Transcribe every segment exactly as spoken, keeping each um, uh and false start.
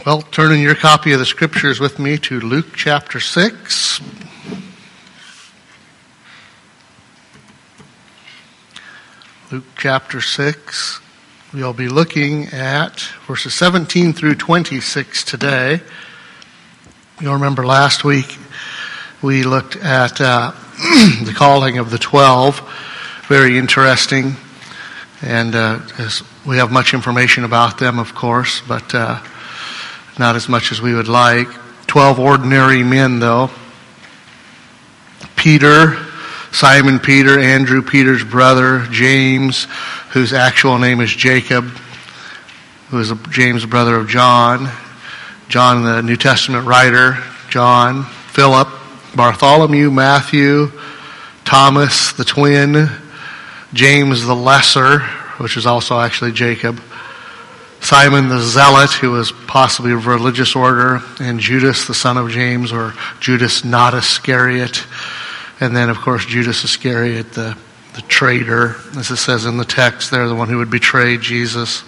Well, turn in your copy of the scriptures with me to Luke chapter six. Luke chapter six. We'll be looking at verses seventeen through twenty-six today. You'll remember last week we looked at uh, the calling of the twelve. Very interesting. And uh, as we have much information about them, of course, but uh, not as much as we would like. Twelve ordinary men, though. Peter, Simon Peter, Andrew Peter's brother, James, whose actual name is Jacob, who is James' brother of John, John the New Testament writer, John, Philip, Bartholomew, Matthew, Thomas the twin, James the lesser, which is also actually Jacob, Simon the Zealot, who was possibly of religious order, and Judas, the son of James, or Judas not Iscariot. And then, of course, Judas Iscariot, the, the traitor, as it says in the text there, the one who would betray Jesus.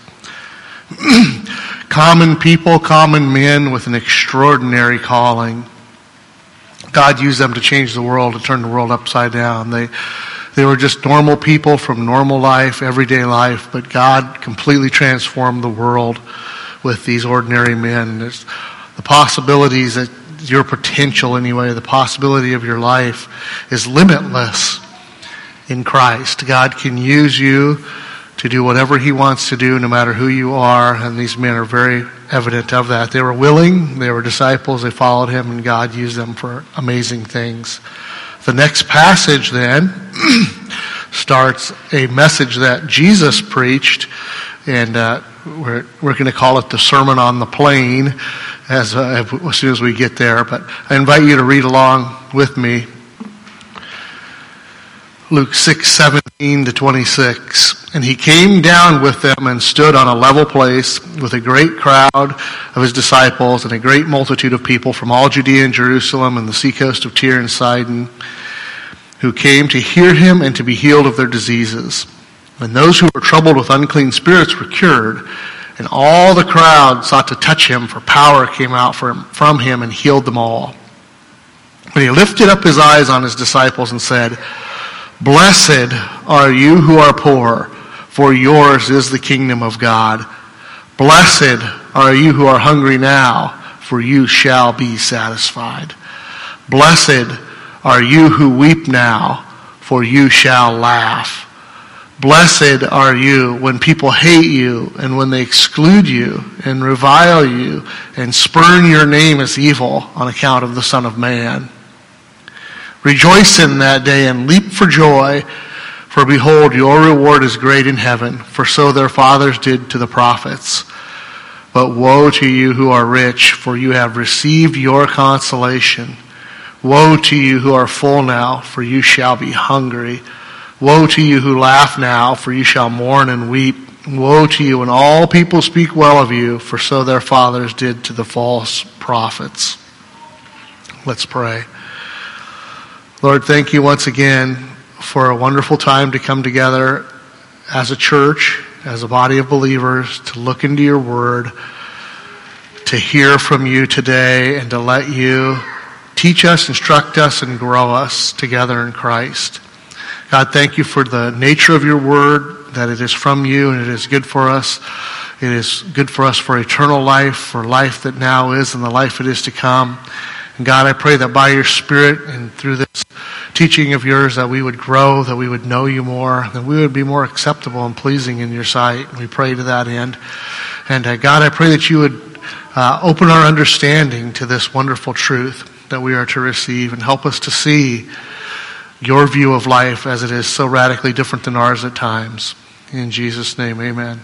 Common people, common men with an extraordinary calling. God used them to change the world, to turn the world upside down. They They were just normal people from normal life, everyday life, but God completely transformed the world with these ordinary men. There's the possibilities that your potential anyway, the possibility of your life is limitless in Christ. God can use you to do whatever He wants to do, no matter who you are, and these men are very evident of that. They were willing, they were disciples, they followed Him, and God used them for amazing things. The next passage then starts a message that Jesus preached, and uh, we're we're going to call it the Sermon on the Plain as uh, as soon as we get there. But I invite you to read along with me. Luke six seventeen to twenty-six. And he came down with them and stood on a level place with a great crowd of his disciples and a great multitude of people from all Judea and Jerusalem and the seacoast of Tyre and Sidon, who came to hear him and to be healed of their diseases. And those who were troubled with unclean spirits were cured, and all the crowd sought to touch him, for power came out from, from him and healed them all. But he lifted up his eyes on his disciples and said, "Blessed are you who are poor, for yours is the kingdom of God. Blessed are you who are hungry now, for you shall be satisfied. Blessed are you who weep now, for you shall laugh. Blessed are you when people hate you, and when they exclude you, and revile you, and spurn your name as evil on account of the Son of Man. Rejoice in that day and leap for joy, for behold, your reward is great in heaven, for so their fathers did to the prophets. But woe to you who are rich, for you have received your consolation. Woe to you who are full now, for you shall be hungry. Woe to you who laugh now, for you shall mourn and weep. Woe to you when all people speak well of you, for so their fathers did to the false prophets." Let's pray. Lord, thank you once again for a wonderful time to come together as a church, as a body of believers, to look into your word, to hear from you today, and to let you teach us, instruct us, and grow us together in Christ. God, thank you for the nature of your word, that it is from you and it is good for us. It is good for us for eternal life, for life that now is and the life that is to come. And God, I pray that by your Spirit and through this teaching of yours that we would grow, that we would know you more, that we would be more acceptable and pleasing in your sight. We pray to that end. And uh, God, I pray that you would uh, open our understanding to this wonderful truth that we are to receive, and help us to see your view of life as it is so radically different than ours at times. In Jesus' name, amen.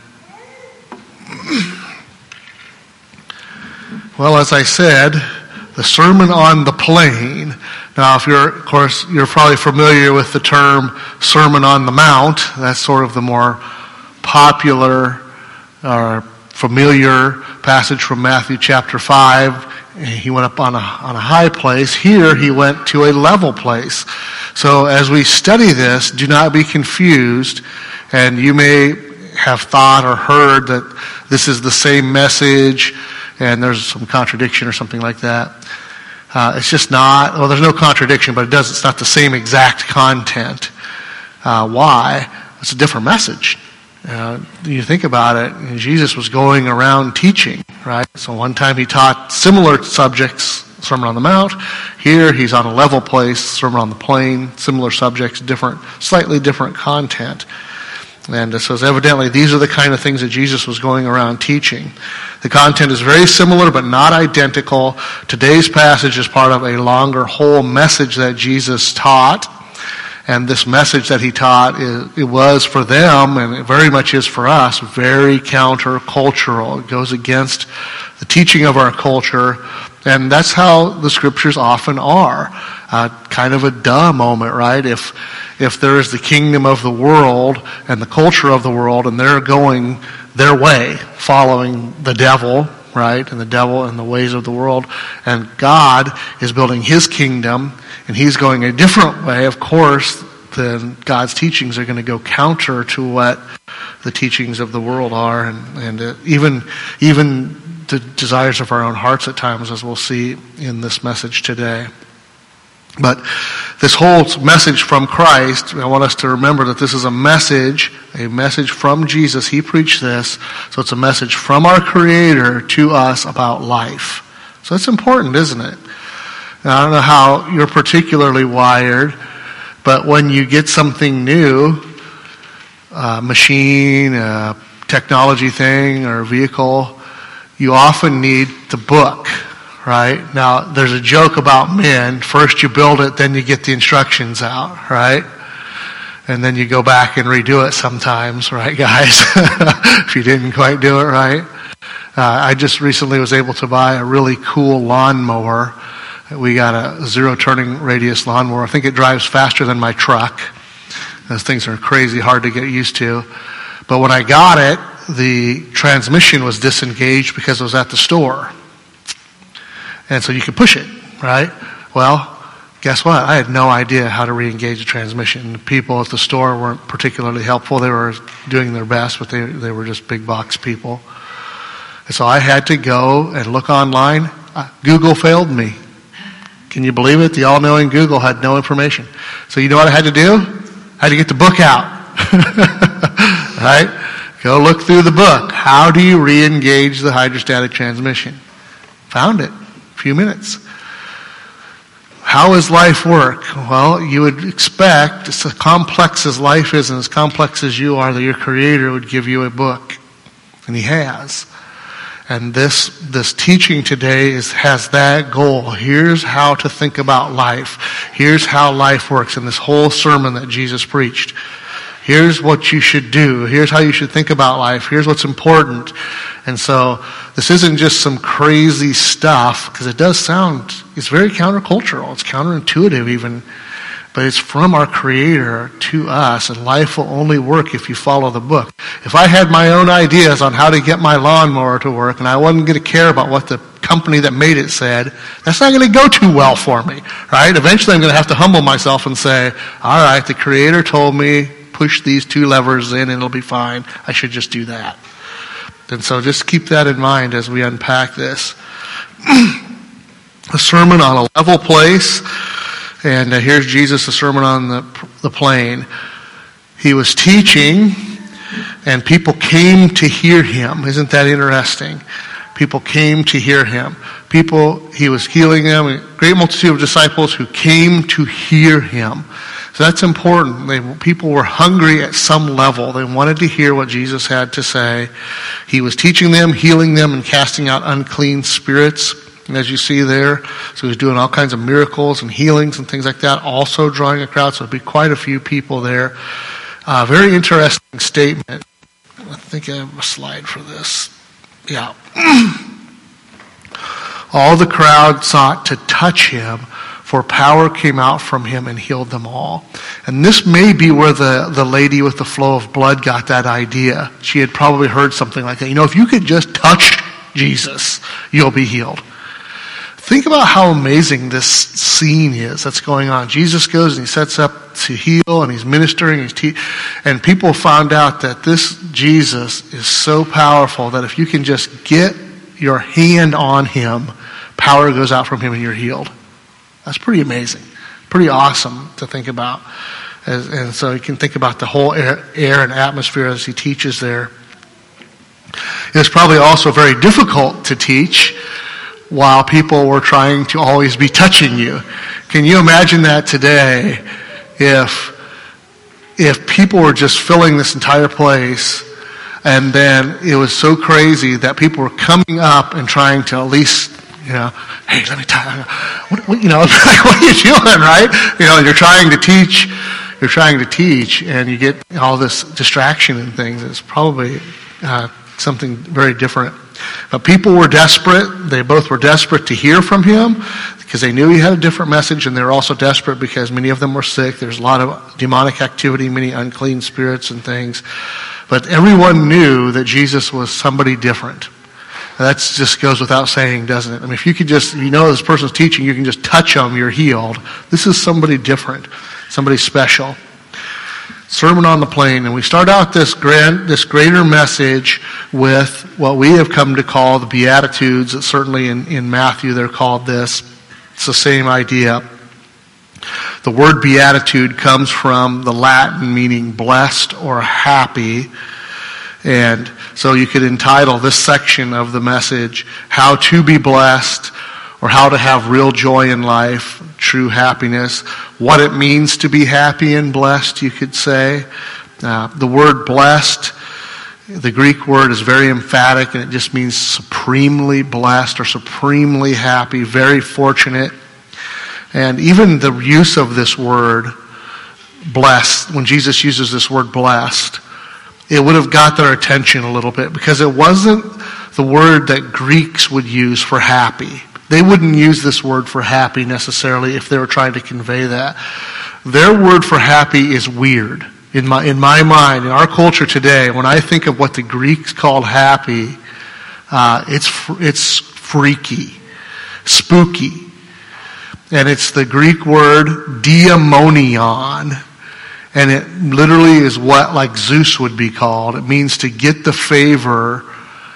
Well, as I said, the Sermon on the Plain. Now, if you're, of course, you're probably familiar with the term Sermon on the Mount. That's sort of the more popular or familiar passage from Matthew chapter five. He went up on a on a high place. Here he went to a level place. So as we study this, do not be confused. And you may have thought or heard that this is the same message and there's some contradiction or something like that. Uh, it's just not, well, there's no contradiction, but it does, it's not the same exact content. Uh, why? It's a different message. Uh, you think about it, Jesus was going around teaching, right? So one time he taught similar subjects, Sermon on the Mount. Here he's on a level place, Sermon on the Plain, similar subjects, different, slightly different content. And it says evidently these are the kind of things that Jesus was going around teaching. The content is very similar but not identical. Today's passage is part of a longer whole message that Jesus taught. And this message that he taught, is, it was for them, and it very much is for us, very counter-cultural. It goes against the teaching of our culture. And that's how the scriptures often are. Uh, kind of a duh moment, right? If if there is the kingdom of the world and the culture of the world, and they're going their way, following the devil, right? And the devil and the ways of the world. And God is building his kingdom, and he's going a different way, of course, then God's teachings are going to go counter to what the teachings of the world are, and, and uh, even even the desires of our own hearts at times, as we'll see in this message today. But this whole message from Christ, I want us to remember that this is a message, a message from Jesus. He preached this, so it's a message from our Creator to us about life. So it's important, isn't it? Now, I don't know how you're particularly wired, but when you get something new, a machine, a technology thing, or a vehicle, you often need the book, right? Now, there's a joke about men. First you build it, then you get the instructions out, right? And then you go back and redo it sometimes, right, guys? If you didn't quite do it right. Uh, I just recently was able to buy a really cool lawnmower. We got a zero turning radius lawnmower. I think it drives faster than my truck. Those things are crazy hard to get used to. But when I got it, the transmission was disengaged because it was at the store. And so you could push it, right? Well, guess what? I had no idea how to re-engage the transmission. The people at the store weren't particularly helpful. They were doing their best, but they, they were just big box people. And so I had to go and look online. Uh, Google failed me. Can you believe it? The all-knowing Google had no information. So you know what I had to do? I had to get the book out. Right? Go look through the book. How do you re-engage the hydrostatic transmission? Found it. A few minutes. How does life work? Well, you would expect, as complex as life is and as complex as you are, that your Creator would give you a book. And He has. And this this teaching today is has that goal. Here's how to think about life. Here's how life works in this whole sermon that Jesus preached. Here's what you should do. Here's how you should think about life. Here's what's important. And so this isn't just some crazy stuff, because it does sound, it's very countercultural. It's counterintuitive even. But it's from our Creator to us, and life will only work if you follow the book. If I had my own ideas on how to get my lawnmower to work, and I wasn't going to care about what the company that made it said, that's not going to go too well for me, right? Eventually I'm going to have to humble myself and say, all right, the Creator told me, push these two levers in and it'll be fine. I should just do that. And so just keep that in mind as we unpack this. A sermon on a level place. And uh, here's Jesus, a sermon on the, the plain. He was teaching, and people came to hear him. Isn't that interesting? People came to hear him. People, he was healing them. A great multitude of disciples who came to hear him. So that's important. They, people were hungry at some level. They wanted to hear what Jesus had to say. He was teaching them, healing them, and casting out unclean spirits. And as you see there, so he was doing all kinds of miracles and healings and things like that, also drawing a crowd. So there'd be quite a few people there. Uh, very interesting statement. I think I have a slide for this. Yeah. All the crowd sought to touch him, for power came out from him and healed them all. And this may be where the, the lady with the flow of blood got that idea. She had probably heard something like that. You know, if you could just touch Jesus, you'll be healed. Think about how amazing this scene is that's going on. Jesus goes and he sets up to heal, and he's ministering, he's te- and people found out that this Jesus is so powerful that if you can just get your hand on him, power goes out from him and you're healed. That's pretty amazing. Pretty awesome to think about. As, and so you can think about the whole air, air and atmosphere as he teaches there. It's probably also very difficult to teach while people were trying to always be touching you. Can you imagine that today if if people were just filling this entire place and then it was so crazy that people were coming up and trying to at least, you know, hey, let me tell you, what, what, you know, like, what are you doing, right? You know, you're trying to teach, you're trying to teach and you get all this distraction and things. It's probably uh, something very different. But people were desperate. They both were desperate to hear from him because they knew he had a different message, and they were also desperate because many of them were sick. There's a lot of demonic activity, many unclean spirits and things. But everyone knew that Jesus was somebody different. That just goes without saying, doesn't it? I mean, if you could just, you know this person's teaching, you can just touch them, you're healed. This is somebody different, somebody special. Sermon on the Plain, and we start out this grand, this greater message with what we have come to call the Beatitudes. Certainly in, in Matthew they're called this. It's the same idea. The word beatitude comes from the Latin meaning blessed or happy. And so you could entitle this section of the message, How to be Blessed, or How to Have Real Joy in Life, True Happiness, what it means to be happy and blessed, you could say. Uh, the word blessed, the Greek word is very emphatic, and it just means supremely blessed or supremely happy, very fortunate. And even the use of this word, blessed, when Jesus uses this word blessed, it would have got their attention a little bit because it wasn't the word that Greeks would use for happy. They wouldn't use this word for happy necessarily if they were trying to convey that. Their word for happy is weird. In my in my mind, in our culture today, when I think of what the Greeks called happy, uh, it's it's freaky, spooky. And it's the Greek word daimonion. And it literally is what like Zeus would be called. It means to get the favor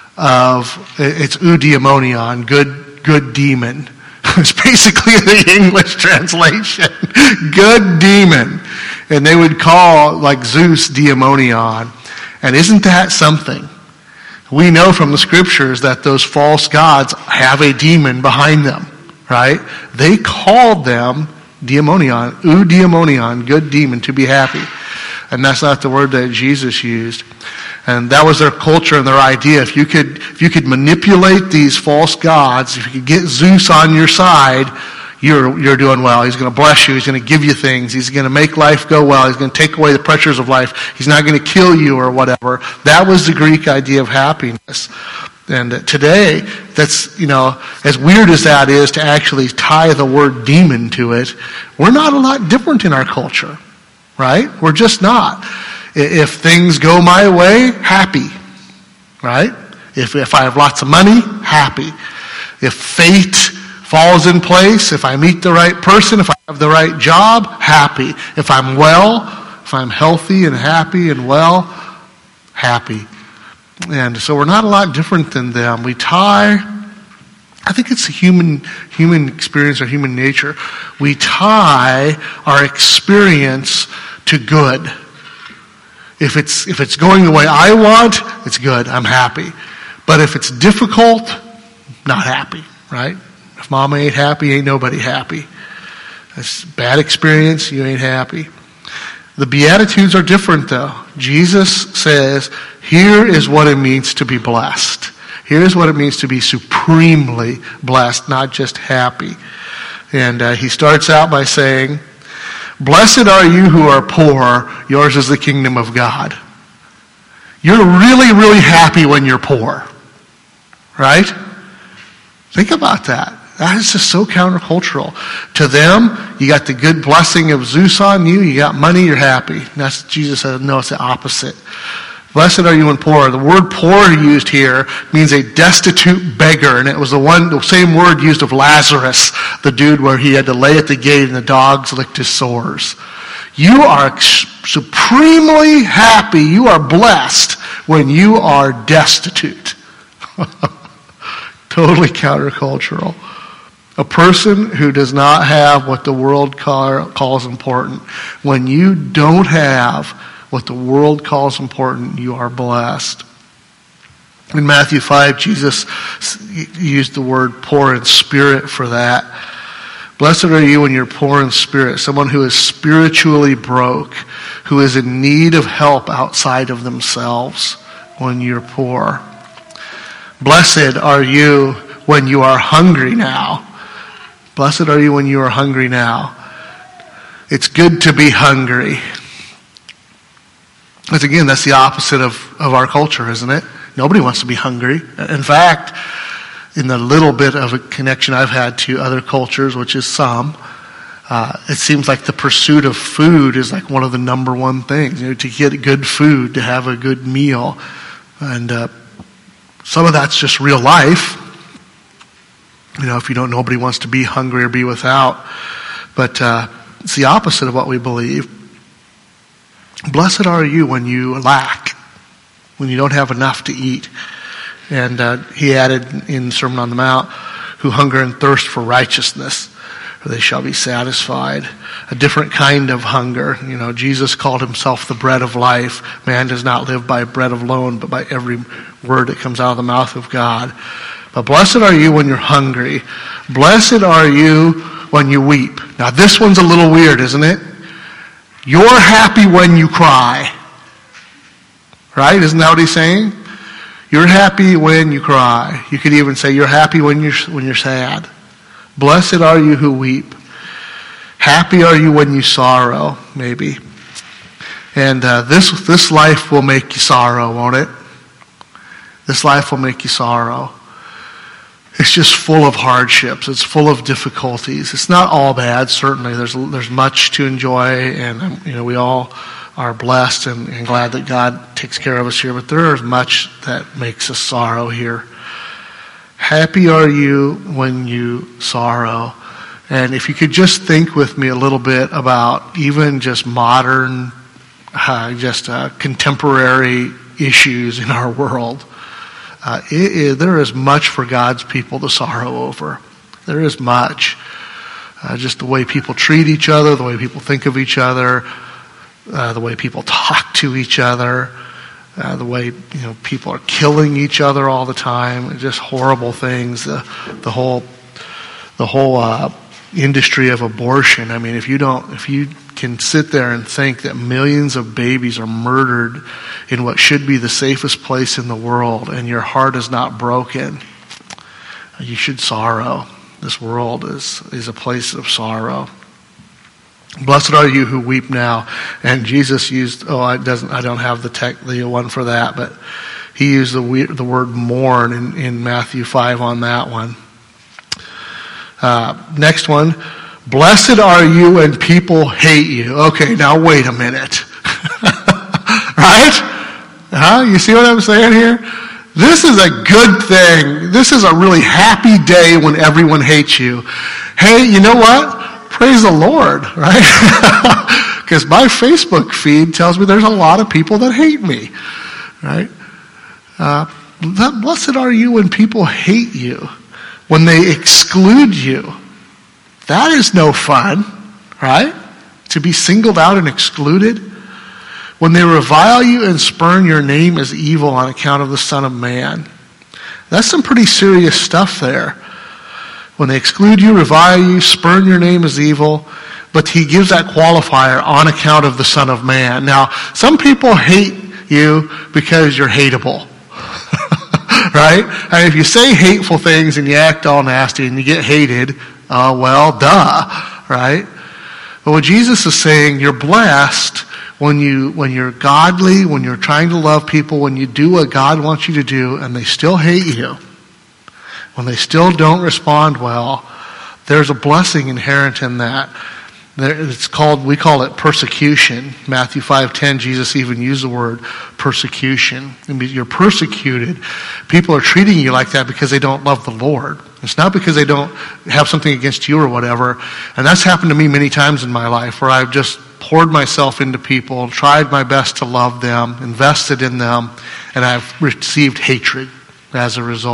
of, it's eudaimonion, good good demon. It's basically the English translation. Good demon. And they would call like Zeus daimonion. And isn't that something? We know from the scriptures that those false gods have a demon behind them, right? They called them daimonion, eudaimonion, good demon, to be happy. And that's not the word that Jesus used. And that was their culture and their idea. If you could, if you could manipulate these false gods, if you could get Zeus on your side, you're, you're doing well. He's going to bless you. He's going to give you things. He's going to make life go well. He's going to take away the pressures of life. He's not going to kill you or whatever. That was the Greek idea of happiness. And today, that's, you know, as weird as that is to actually tie the word demon to it, we're not a lot different in our culture, right? We're just not. If things go my way, happy, right? If if I have lots of money, happy. If fate falls in place, if I meet the right person, if I have the right job, happy. If I'm well, if I'm healthy and happy and well, happy. And so we're not a lot different than them. We tie, I think it's a human human experience or human nature. We tie our experience to good. If it's if it's going the way I want, it's good. I'm happy. But if it's difficult, not happy, right? If mama ain't happy, ain't nobody happy. That's a bad experience, you ain't happy. The Beatitudes are different though. Jesus says, here is what it means to be blessed. Here's what it means to be supremely blessed, not just happy. And uh, he starts out by saying, blessed are you who are poor, yours is the kingdom of God. You're really, really happy when you're poor, right? Think about that. That is just so countercultural. To them, you got the good blessing of Zeus on you, you got money, you're happy. And that's, Jesus said, no, it's the opposite. Blessed are you when poor. The word poor used here means a destitute beggar, and it was the one, the same word used of Lazarus, the dude where he had to lay at the gate and the dogs licked his sores. You are supremely happy, you are blessed when you are destitute. totally countercultural. A person who does not have what the world call, calls important. When you don't have what the world calls important, you are blessed. In Matthew five, Jesus used the word poor in spirit for that. Blessed are you when you're poor in spirit, someone who is spiritually broke, who is in need of help outside of themselves when you're poor. Blessed are you when you are hungry now. Blessed are you when you are hungry now. It's good to be hungry. Because again, that's the opposite of, of our culture, isn't it? Nobody wants to be hungry. In fact, in the little bit of a connection I've had to other cultures, which is some, uh, it seems like the pursuit of food is like one of the number one things. You know, to get good food, to have a good meal. And uh, some of that's just real life. You know, if you don't, nobody wants to be hungry or be without. But uh, it's the opposite of what we believe. Blessed are you when you lack, when you don't have enough to eat. And uh, he added in the Sermon on the Mount, who hunger and thirst for righteousness, for they shall be satisfied. A different kind of hunger. You know, Jesus called himself the bread of life. Man does not live by bread alone, but by every word that comes out of the mouth of God. But blessed are you when you're hungry. Blessed are you when you weep. Now this one's a little weird, isn't it? You're happy when you cry. Right? Isn't that what he's saying? You're happy when you cry. You could even say you're happy when you're, when you're sad. Blessed are you who weep. Happy are you when you sorrow, maybe. And uh, this, this life will make you sorrow, won't it? This life will make you sorrow. It's just full of hardships. It's full of difficulties. It's not all bad, certainly. There's there's much to enjoy, and you know we all are blessed and, and glad that God takes care of us here. But there is much that makes us sorrow here. Happy are you when you sorrow. And if you could just think with me a little bit about even just modern, uh, just uh, contemporary issues in our world. Uh, it, it, there is much for God's people to sorrow over. There is much. Uh, just the way people treat each other, the way people think of each other, uh, the way people talk to each other, uh, the way you know people are killing each other all the time. Just horrible things. The, the whole, the whole uh, industry of abortion. I mean, if you don't, if you can sit there and think that millions of babies are murdered in what should be the safest place in the world, and your heart is not broken, you should sorrow. This world is, is a place of sorrow. Blessed are you who weep now. And Jesus used, oh, I doesn't, I don't have the tech, the one for that, but he used the the word mourn in, in Matthew five on that one. Uh, next one. Blessed are you when people hate you. Okay, now wait a minute. Right? Huh? You see what I'm saying here? This is a good thing. This is a really happy day when everyone hates you. Hey, you know what? Praise the Lord, right? Because my Facebook feed tells me there's a lot of people that hate me, right? Uh, blessed are you when people hate you, when they exclude you. That is no fun, right? To be singled out and excluded. When they revile you and spurn your name as evil on account of the Son of Man. That's some pretty serious stuff there. When they exclude you, revile you, spurn your name as evil, but he gives that qualifier on account of the Son of Man. Now, some people hate you because you're hateable. Right? I mean, if you say hateful things and you act all nasty and you get hated, uh, well, duh, right? But what Jesus is saying, you're blessed when you when you're godly, when you're trying to love people, when you do what God wants you to do, and they still hate you, when they still don't respond well, there's a blessing inherent in that. It's called, we call it persecution. Matthew five ten, Jesus even used the word persecution. You're persecuted. People are treating you like that because they don't love the Lord. It's not because they don't have something against you or whatever. And that's happened to me many times in my life where I've just poured myself into people, tried my best to love them, invested in them, and I've received hatred as a result.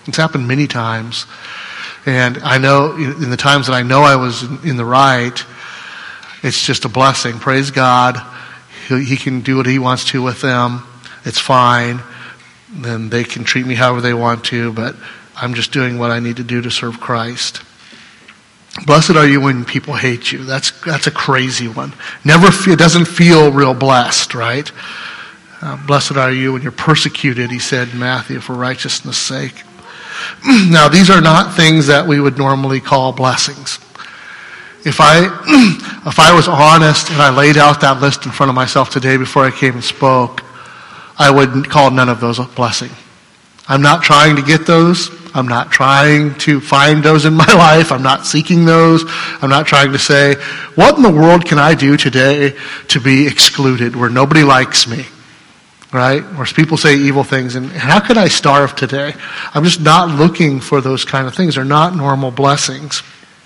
It's happened many times. And I know in the times that I know I was in the right, it's just a blessing. Praise God. He, he can do what he wants to with them. It's fine. Then they can treat me however they want to, but I'm just doing what I need to do to serve Christ. Blessed are you when people hate you. That's that's a crazy one. Never feel, it doesn't feel real blessed, right? Uh, blessed are you when you're persecuted, he said in Matthew, for righteousness' sake. Now, these are not things that we would normally call blessings. If I if I was honest and I laid out that list in front of myself today before I came and spoke, I would call none of those a blessing. I'm not trying to get those. I'm not trying to find those in my life. I'm not seeking those. I'm not trying to say, what in the world can I do today to be excluded, where nobody likes me, right? Where people say evil things, and how could I starve today? I'm just not looking for those kind of things. They're not normal blessings.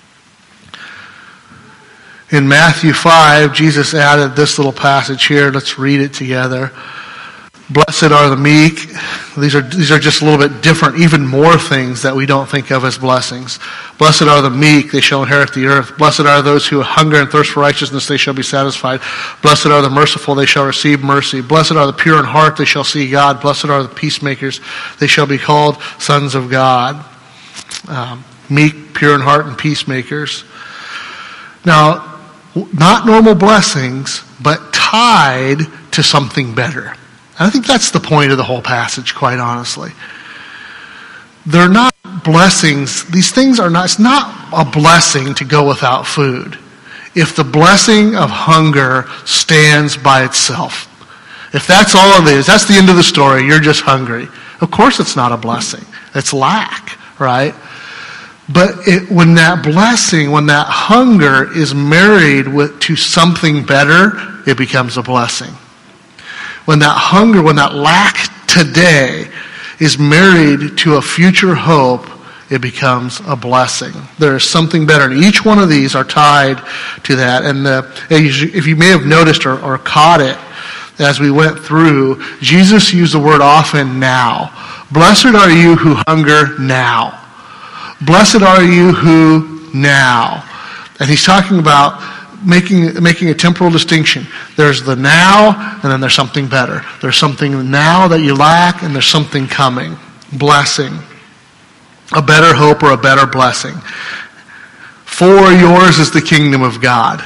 In Matthew five, Jesus added this little passage here. Let's read it together. Blessed are the meek. These are these are just a little bit different, even more things that we don't think of as blessings. Blessed are the meek, they shall inherit the earth. Blessed are those who hunger and thirst for righteousness, they shall be satisfied. Blessed are the merciful, they shall receive mercy. Blessed are the pure in heart, they shall see God. Blessed are the peacemakers, they shall be called sons of God. Um, meek, pure in heart, and peacemakers. Now, not normal blessings, but tied to something better. I think that's the point of the whole passage, quite honestly. They're not blessings. These things are not, it's not a blessing to go without food. If the blessing of hunger stands by itself, if that's all it is, that's the end of the story, you're just hungry. Of course it's not a blessing. It's lack, right? But it, when that blessing, when that hunger is married with, to something better, it becomes a blessing. When that hunger, when that lack today is married to a future hope, it becomes a blessing. There is something better. And each one of these are tied to that. And the, if you may have noticed or, or caught it as we went through, Jesus used the word often, now. Blessed are you who hunger now. Blessed are you who now. And he's talking about Making making a temporal distinction. There's the now, and then there's something better. There's something now that you lack, and there's something coming. Blessing. A better hope or a better blessing. For yours is the kingdom of God.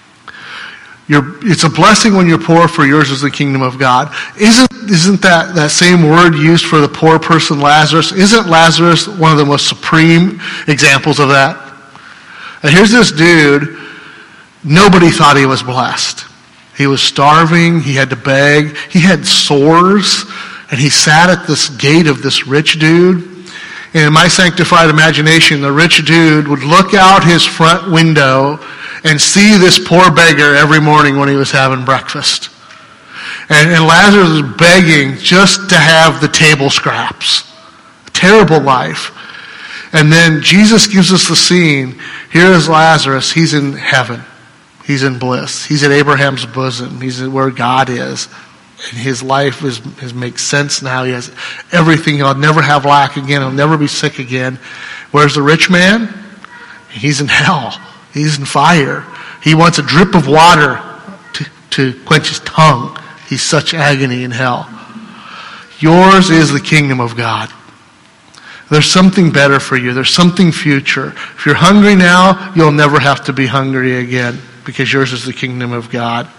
You're, it's a blessing when you're poor, for yours is the kingdom of God. Isn't, isn't that, that same word used for the poor person, Lazarus? Isn't Lazarus one of the most supreme examples of that? And here's this dude. Nobody thought he was blessed. He was starving. He had to beg. He had sores. And he sat at this gate of this rich dude. And in my sanctified imagination, the rich dude would look out his front window and see this poor beggar every morning when he was having breakfast. And, and Lazarus was begging just to have the table scraps. A terrible life. And then Jesus gives us the scene. Here is Lazarus. He's in heaven. He's in bliss. He's at Abraham's bosom. He's where God is. And his life is, is makes sense now. He has everything. He'll never have lack again. He'll never be sick again. Where's the rich man? He's in hell. He's in fire. He wants a drip of water to, to quench his tongue. He's such agony in hell. Yours is the kingdom of God. There's something better for you. There's something future. If you're hungry now, you'll never have to be hungry again, because yours is the kingdom of God.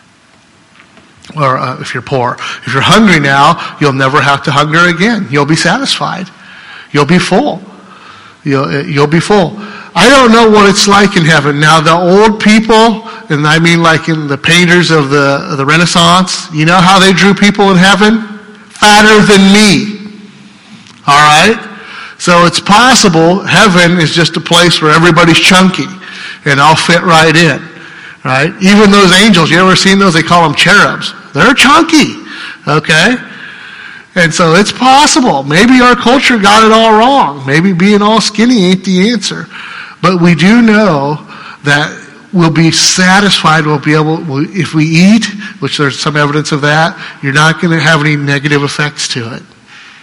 Or uh, if you're poor. If you're hungry now, you'll never have to hunger again. You'll be satisfied. You'll be full. You'll, you'll be full. I don't know what it's like in heaven. Now, the old people, and I mean like in the painters of the, of the Renaissance, you know how they drew people in heaven? Fatter than me. All right? So it's possible heaven is just a place where everybody's chunky and I'll fit right in. Right? Even those angels, you ever seen those? They call them cherubs. They're chunky. Okay? And so it's possible. Maybe our culture got it all wrong. Maybe being all skinny ain't the answer. But we do know that we'll be satisfied. We'll be able, if we eat, which there's some evidence of that, you're not going to have any negative effects to it.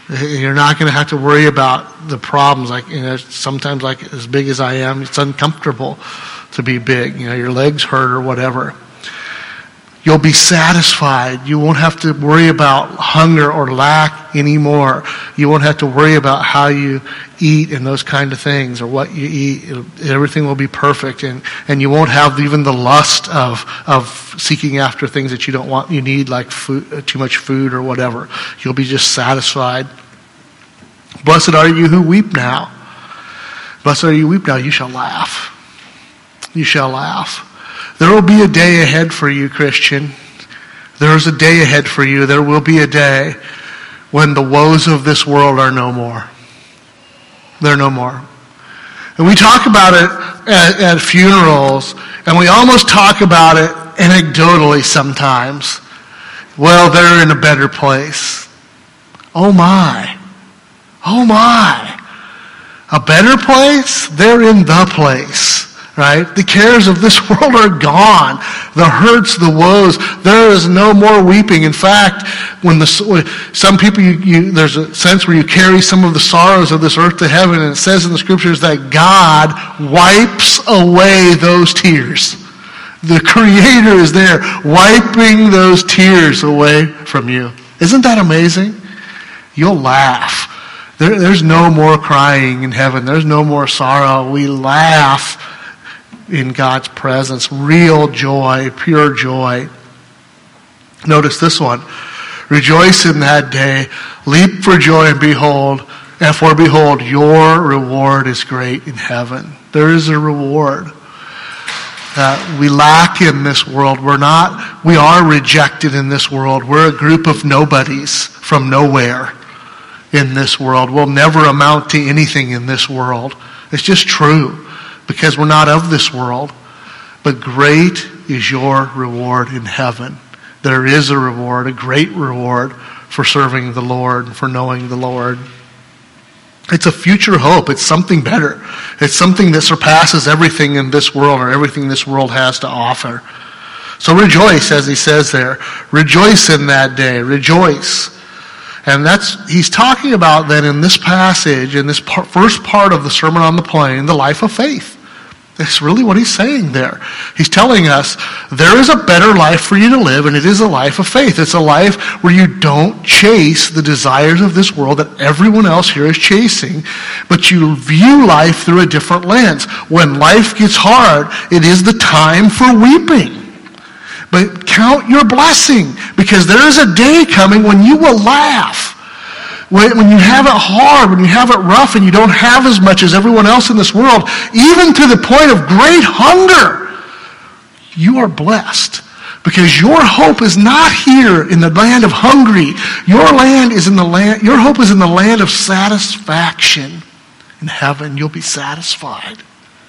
You're not going to have to worry about the problems. Like, you know, sometimes, like as big as I am, it's uncomfortable to be big. You know, your legs hurt or whatever. You'll be satisfied. You won't have to worry about hunger or lack anymore. You won't have to worry about how you eat and those kind of things or what you eat. It'll, everything will be perfect, and, and you won't have even the lust of of seeking after things that you don't want, you need, like food, too much food or whatever. You'll be just satisfied. Blessed are you who weep now. Blessed are you who weep now. You shall laugh. You shall laugh. There will be a day ahead for you, Christian. There is a day ahead for you. There will be a day when the woes of this world are no more. They're no more. And we talk about it at, at funerals, and we almost talk about it anecdotally sometimes. Well, they're in a better place. Oh my. Oh my. A better place? They're in the place. Right? The cares of this world are gone. The hurts, the woes. There is no more weeping. In fact, when the some people, you, you, there's a sense where you carry some of the sorrows of this earth to heaven, and it says in the scriptures that God wipes away those tears. The Creator is there wiping those tears away from you. Isn't that amazing? You'll laugh. There, there's no more crying in heaven. There's no more sorrow. We laugh in God's presence. Real joy, pure joy. Notice this one. Rejoice in that day. Leap for joy and behold, and for behold, your reward is great in heaven. There is a reward. Uh, we lack in this world. We're not, we are rejected in this world. We're a group of nobodies from nowhere in this world. We'll never amount to anything in this world. It's just true. Because we're not of this world. But great is your reward in heaven. There is a reward, a great reward for serving the Lord, for knowing the Lord. It's a future hope. It's something better. It's something that surpasses everything in this world or everything this world has to offer. So rejoice, as he says there. Rejoice in that day. Rejoice. And that's, he's talking about then in this passage, in this part, first part of the Sermon on the Plain, the life of faith. That's really what he's saying there. He's telling us there is a better life for you to live, and it is a life of faith. It's a life where you don't chase the desires of this world that everyone else here is chasing, but you view life through a different lens. When life gets hard, it is the time for weeping. But count your blessing, because there is a day coming when you will laugh. When, when you have it hard, when you have it rough, and you don't have as much as everyone else in this world, even to the point of great hunger, you are blessed. Because your hope is not here in the land of hungry. Your land is in the land, your hope is in the land of satisfaction. In heaven, you'll be satisfied.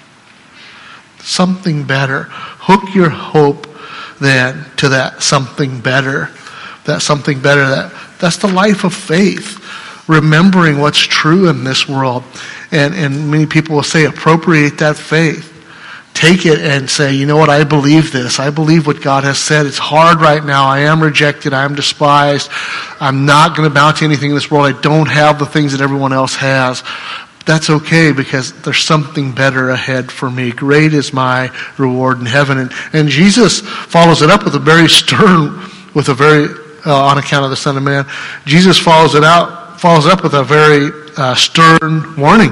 Something better. Hook your hope then to that something better. That something better. That, that's the life of faith. Remembering what's true in this world. And, and many people will say, appropriate that faith. Take it and say, you know what, I believe this. I believe what God has said. It's hard right now. I am rejected. I am despised. I'm not going to bounce to anything in this world. I don't have the things that everyone else has. That's okay, because there's something better ahead for me. Great is my reward in heaven. And, and Jesus follows it up with a very stern, with a very, uh, on account of the Son of Man, Jesus follows it out, follows up with a very uh, stern warning.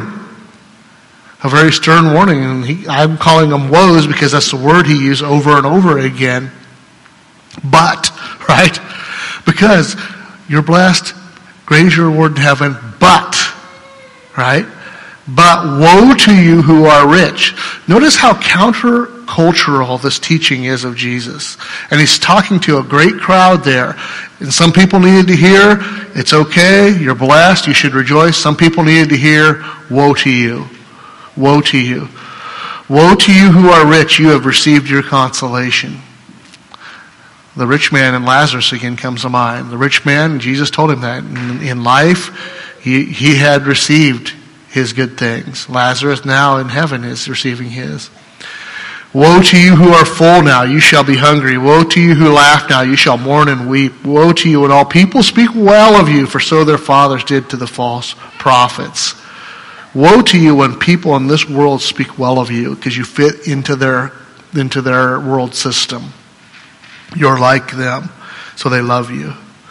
A very stern warning. And he, I'm calling them woes because that's the word he used over and over again. But, right? Because you're blessed, great is your reward in heaven, but, right? But woe to you who are rich. Notice how countercultural this teaching is of Jesus. And he's talking to a great crowd there. And some people needed to hear, it's okay, you're blessed, you should rejoice. Some people needed to hear, woe to you. Woe to you. Woe to you who are rich, you have received your consolation. The rich man and Lazarus again comes to mind. The rich man, Jesus told him that. In, in life, he, he had received his good things. Lazarus now in heaven is receiving his. Woe to you who are full now, you shall be hungry. Woe to you who laugh now, you shall mourn and weep. Woe to you when all people speak well of you, for so their fathers did to the false prophets. Woe to you when people in this world speak well of you, because you fit into their into their world system. You're like them, so they love you.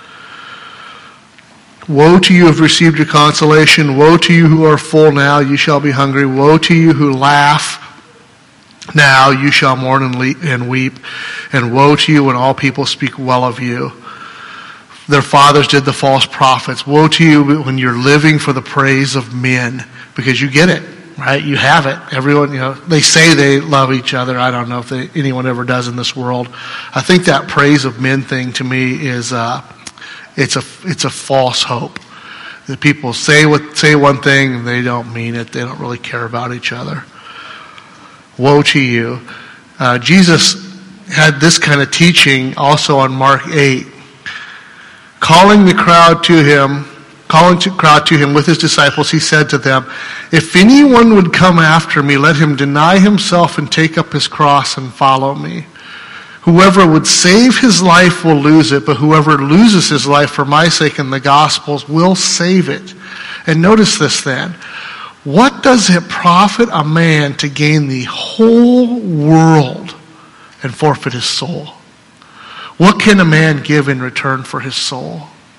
Woe to you who have received your consolation. Woe to you who are full now, you shall be hungry. Woe to you who laugh now, you shall mourn and, le- and weep. And woe to you when all people speak well of you. Their fathers did the false prophets. Woe to you when you're living for the praise of men, because you get it, right? You have it. Everyone, you know, they say they love each other. I don't know if they, anyone ever does in this world. I think that praise of men thing to me is uh, it's a it's a false hope. That people say what say one thing and they don't mean it. They don't really care about each other. Woe to you. Uh, Jesus had this kind of teaching also on Mark eight. Calling the crowd to him, calling the crowd to him with his disciples, he said to them, if anyone would come after me, let him deny himself and take up his cross and follow me. Whoever would save his life will lose it, but whoever loses his life for my sake and the gospel's will save it. And notice this then. What does it profit a man to gain the whole world and forfeit his soul? What can a man give in return for his soul?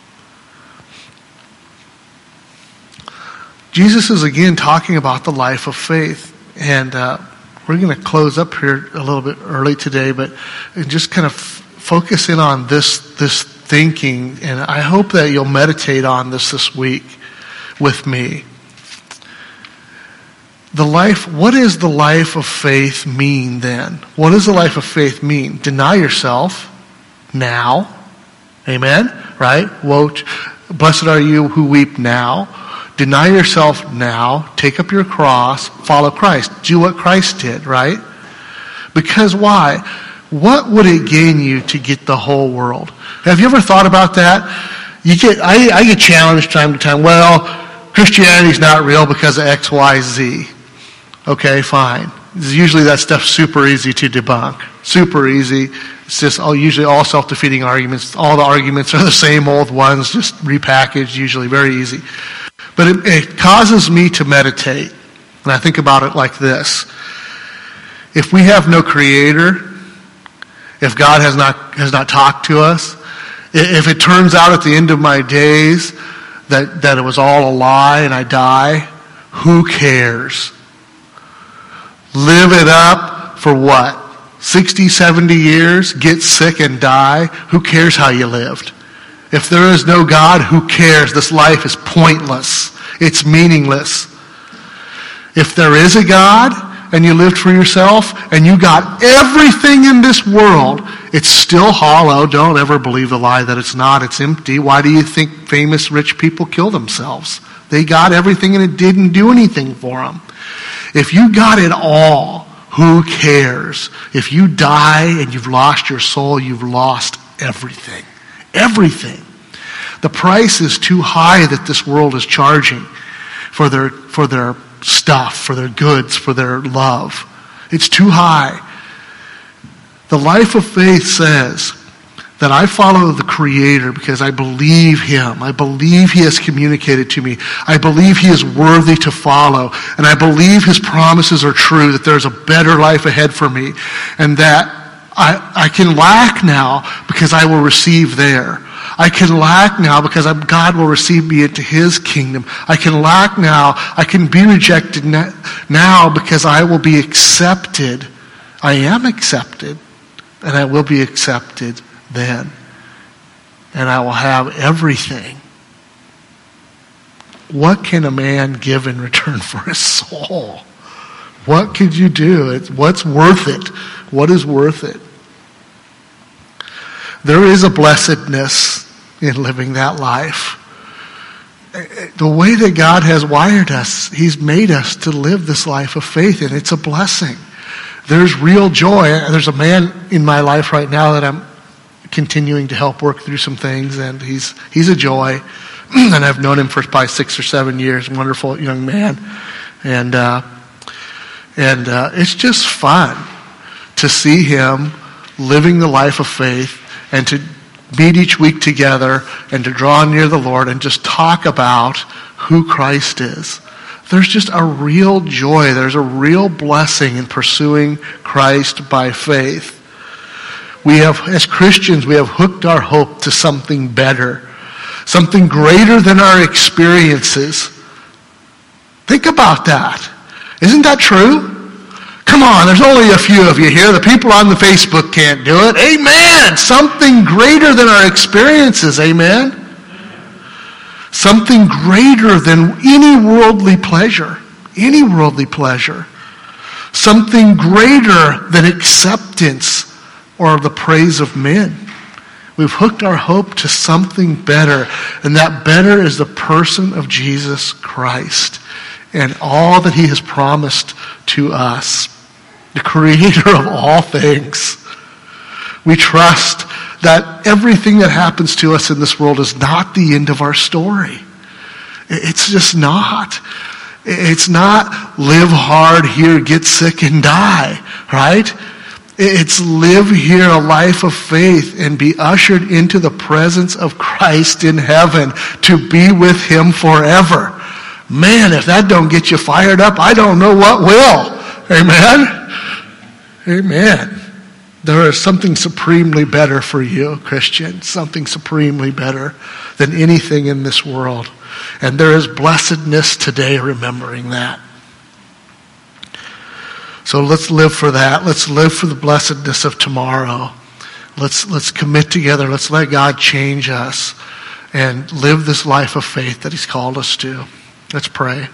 Jesus is again talking about the life of faith. And uh, we're going to close up here a little bit early today, but just kind of f- focus in on this, this thinking. And I hope that you'll meditate on this this week with me. The life, what does the life of faith mean then? What does the life of faith mean? Deny yourself now. Amen? Right? Woe, blessed are you who weep now. Deny yourself now. Take up your cross. Follow Christ. Do what Christ did, right? Because why? What would it gain you to get the whole world? Have you ever thought about that? You get, I, I get challenged time to time. Well, Christianity's not real because of X, Y, Z. Okay, fine. Usually that stuff's super easy to debunk. Super easy. It's just all, usually all self-defeating arguments. All the arguments are the same old ones, just repackaged, usually very easy. But it, it causes me to meditate. And I think about it like this. If we have no creator, if God has not has not talked to us, if it turns out at the end of my days that, that it was all a lie and I die, who cares? Live it up for what? sixty, seventy years? Get sick and die? Who cares how you lived? If there is no God, who cares? This life is pointless. It's meaningless. If there is a God and you lived for yourself and you got everything in this world, it's still hollow. Don't ever believe the lie that it's not. It's empty. Why do you think famous rich people kill themselves? They got everything and it didn't do anything for them. If you got it all, who cares? If you die and you've lost your soul, you've lost everything. Everything. The price is too high that this world is charging for their for their stuff, for their goods, for their love. It's too high. The life of faith says that I follow the Creator because I believe Him. I believe He has communicated to me. I believe He is worthy to follow. And I believe His promises are true, that there's a better life ahead for me. And that I, I can lack now because I will receive there. I can lack now because God will receive me into His kingdom. I can lack now. I can be rejected now because I will be accepted. I am accepted. And I will be accepted then. And I will have everything. What can a man give in return for his soul? What could you do? It's, what's worth it? What is worth it? There is a blessedness in living that life. The way that God has wired us, He's made us to live this life of faith, and it's a blessing. There's real joy. There's a man in my life right now that I'm continuing to help work through some things, and he's he's a joy. And I've known him for probably six or seven years. Wonderful young man, and uh, and uh, it's just fun. to see him living the life of faith and to meet each week together and to draw near the Lord and just talk about who Christ is. There's just a real joy. There's a real blessing in pursuing Christ by faith. We have, as Christians, we have hooked our hope to something better, something greater than our experiences. Think about that. Isn't that true? Come on, there's only a few of you here. The people on the Facebook can't do it. Amen. Something greater than our experiences. Amen. Something greater than any worldly pleasure. Any worldly pleasure. Something greater than acceptance or the praise of men. We've hooked our hope to something better, and that better is the person of Jesus Christ and all that he has promised to us, the creator of all things. We trust that everything that happens to us in this world is not the end of our story. It's just not. It's not live hard here, get sick and die, right? It's live here a life of faith and be ushered into the presence of Christ in heaven to be with him forever. Man, if that don't get you fired up, I don't know what will. Amen? Amen. There is something supremely better for you, Christian. Something supremely better than anything in this world. And there is blessedness today remembering that. So let's live for that. Let's live for the blessedness of tomorrow. Let's let's commit together. Let's let God change us and live this life of faith that he's called us to. Let's pray.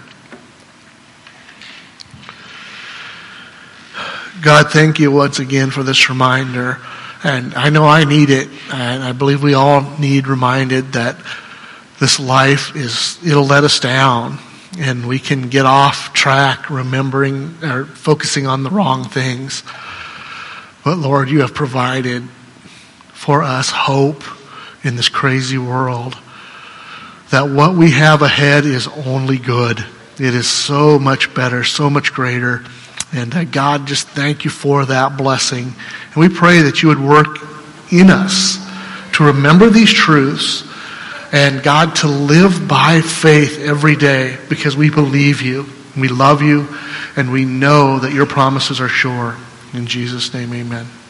God, thank you once again for this reminder. And I know I need it. And I believe we all need reminded that this life is, it'll let us down. And we can get off track remembering or focusing on the wrong things. But Lord, you have provided for us hope in this crazy world. That what we have ahead is only good. It is so much better, so much greater. And uh, God, just thank you for that blessing. And we pray that you would work in us to remember these truths and, God, to live by faith every day because we believe you, we love you, and we know that your promises are sure. In Jesus' name, amen.